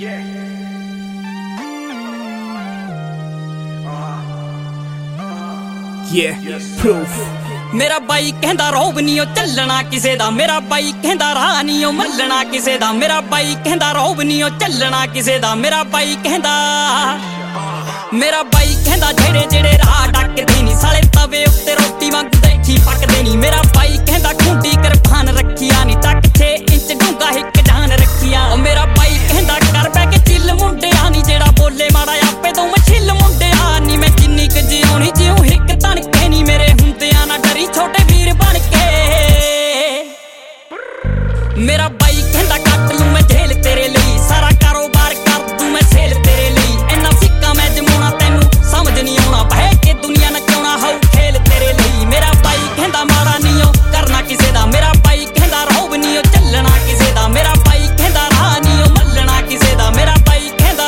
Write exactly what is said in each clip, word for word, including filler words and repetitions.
Yeah, proof. मेरा by कहंदा रौब नी ओ चलना किसे दा, मेरा बाई कहंदा राह नी ओ मल्लना किसे दा, मेरा बाई कहंदा रौब नी ओ चलना किसे दा, मेरा बाई कहंदा मेरा बाई कहंदा जेड़े जेड़े राह डकदे नी साले तवे उत्ते रोटी वांगू देखी पकदे नी, मेरा बाई कहंदा खूंडी करपान रखिया नी टक छे इंच डूंगा हिक जान रखिया, ओ मेरा बाई कहंदा कर बै के चिल मुंडिया नी जेड़ा बोले माड़ा आपे तो मैं छिल मुंडिया नी, मैं जिन्नी क जिउणी जिउं हिक तणके नी मेरे हुंदियां ना डरी छोटे वीर बन के, मेरा बाई कहंदा कट लूं मैं झेल तेरे लई सारा कारोबार कर दूं मैं सेल तेरे लई, इन्ना सिक्का मैं जमाउणा तैनू समझ नहीं आउणा बह के दुनिया नचाउणा हाउ खेल तेरे लई, मेरा बाई कहंदा माड़ा नहीं ओ करना किसे दा, मेरा बाई कहंदा रौब नहीं ओ चलना किसे दा, मेरा बाई कहंदा राह नहीं ओ मल्लना किसे दा, मेरा बाई कहंदा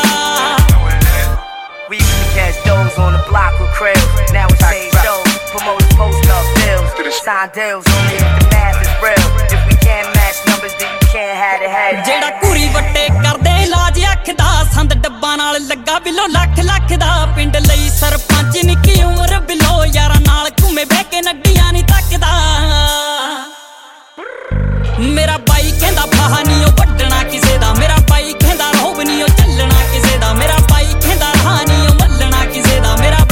We used to catch those on the block with Krill. Now it's paid shows, promoters post up bills, sign deals only if the math is real. If we can't match numbers, then you can't have it, have it. जेड़ा कुरी वट्टे करदे इलाज अख दा, संद डब्बा नाल लगा बिलो लख लख दा, पिंड लई सरपंच निक्की उमर बिलो यारा नाल घूमे बह के नड्डियां नी तकदा, मेरा बाई कहंदा फाहा नी ओ वड्डना किसे दा, मेरा बाई कहंदा रौब नी ओ चलना किसे दा, मेरा बाई कहंदा राह नी ओ मल्लना किसे दा, मेरा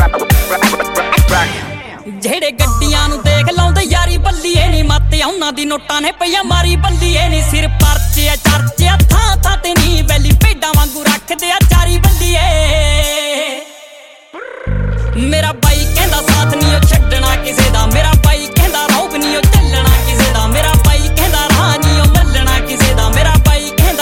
जेड़े गड्डियां नू देख लाउंदे यारी बल्लीए नी मत औना दी नोटां ने पईया मारी बल्लीए नी, सिर परचे चर्चे थां थां ते नी वैली भेडां वांगू रखदे आ चारी बल्लीए, मेरा बाई कहंदा साथ नी ओ छड्डना किसे दा, मेरा बाई कहंदा रौब नी ओ चलना किसे दा, मेरा बाई कहंदा राह नी ओ मल्लना किसे दा, मेरा बाई कहंदा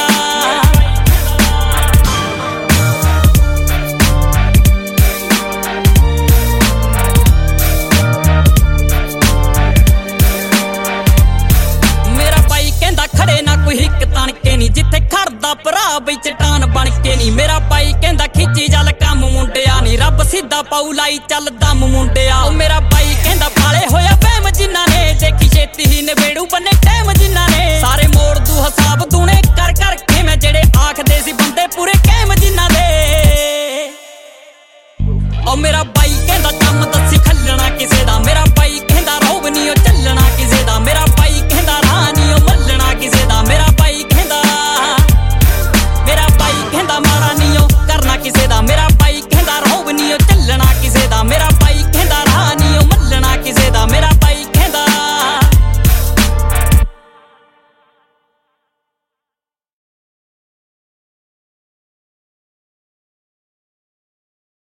खड़े ना कोई हिक तणके नी जिथे खड़दा भरा बई चटान बन के नी, मेरा बाई कहंदा खिच्ची चल कम मुंडिया नी रब सीधा पाऊ लाई चल दम मुंडिया, ओ मेरा बाई कहंदा पाले होया वहम जिन्ना ने देखी छेती ही नवेड़ू बन्ने टैम जिन्ना ने, सारे मोड़ दू हिसाब दूने कर कर के मैं जेड़े आखदे सी बंदे पूरे कैम जिन्ना दे, ओ मेरा